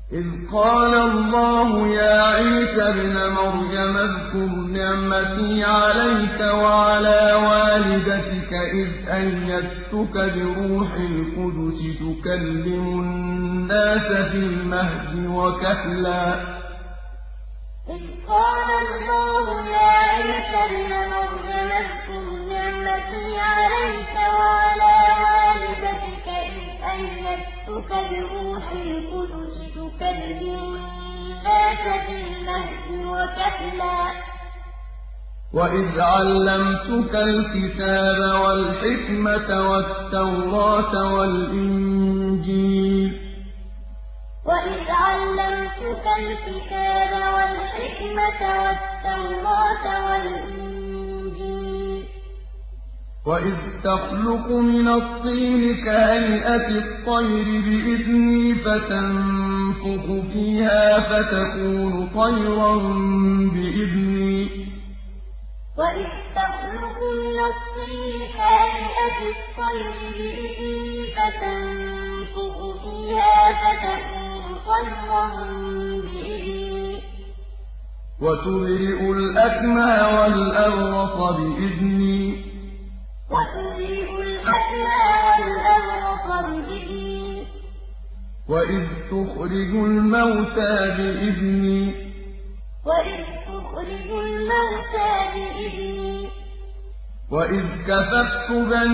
إذ قال الله يا عيسى ابن مريم اذكر نعمتي عليك وعلى والدتك إذ أيدتك بروح القدس تكلم الناس في المهد وكهلا. إذ قال الله يا عيسى ابن مريم اذكر نعمتي عليك وعلى والدتك إذ أيدتك بروح القدس تكلم الناس في المهد وكهلا. وإذ علمتك الكتاب والحكمة والتوراة والإنجيل. وإذ علمتك الكتاب والحكمة والتوراة والإنجيل. وإذ تخلق من الطين كهيئة الطير بإذني فتنفخ فيها فتكون طيرا بإذني. وإذ تخلق من الطين كهيئة الطير بإذني فتنفخ فيها فتكون طيرا بإذني. وتبرئ الأكمه والأبرص بإذني. وتبرئ الأكمه والأبرص بإذني. وإذ تخرج الموتى بإذني. وإذ تخرج الموتى بإذني. وإذ كففت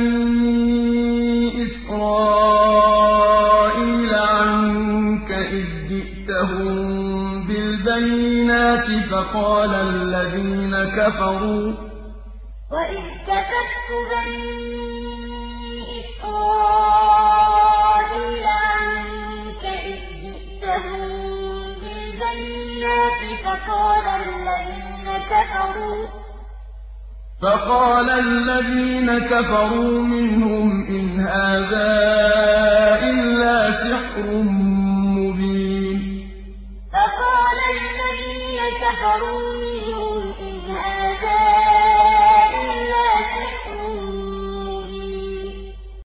بني إسرائيل عنك إذ جئتهم بالبينات فقال الذين كفروا. وإذ كففت بني إسرائيل عنك إذ جئتهم بالبينات فقال الذين كفروا منهم إن هذا إلا سحر مبين. فقال الذين كفروا منهم إن هذا